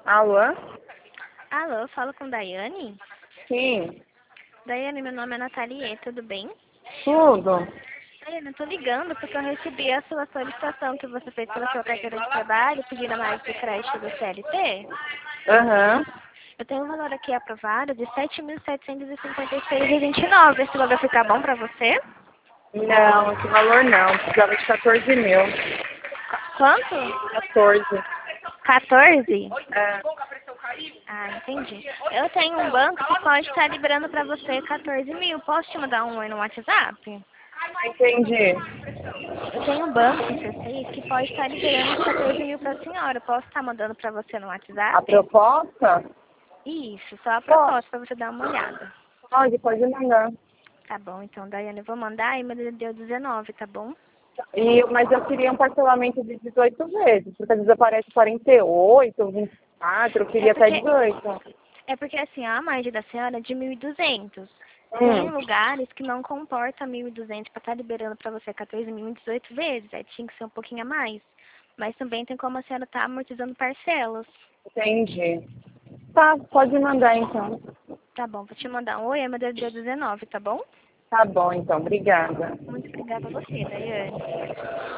Alô? Alô, falo com Daiane? Sim, Daiane, meu nome é Nathalie, tudo bem? tudo. Daiane, eu tô ligando porque eu recebi a sua solicitação que você fez pela sua carteira de trabalho, pedindo a mais de crédito do CLT. Aham. Eu tenho um valor aqui aprovado de R$ 7.756,29. Esse valor ficar bom pra você? Não, esse valor não. Precisava de 14 mil. Quanto? 14. 14? É, Ah, entendi. Eu tenho um banco que pode estar liberando pra você 14 mil. Posso te mandar um oi no WhatsApp? entendi. Eu tenho um banco em C6 que pode estar liberando 14 mil para a senhora. Posso estar mandando para você no A WhatsApp? proposta? Isso, só a Pode, proposta para você dar uma olhada. pode mandar. Tá bom, então, Daiane, eu vou mandar e me deu 19, tá bom? Mas eu queria um parcelamento de 18 vezes, porque às vezes aparece 48, 24, eu É queria até porque, 18. é porque assim, a margem da senhora é de 1.200. Tem Hum, lugares que não comporta 1.200 para estar liberando para você 14 mil em 18 vezes. Aí tinha que ser um pouquinho a mais. Mas também tem como a senhora estar amortizando parcelas. entendi. Tá, pode mandar então. Tá bom, vou te mandar um oi, a meu deu 19, tá bom? Tá bom então, obrigada. Muito obrigada a você, Daiane.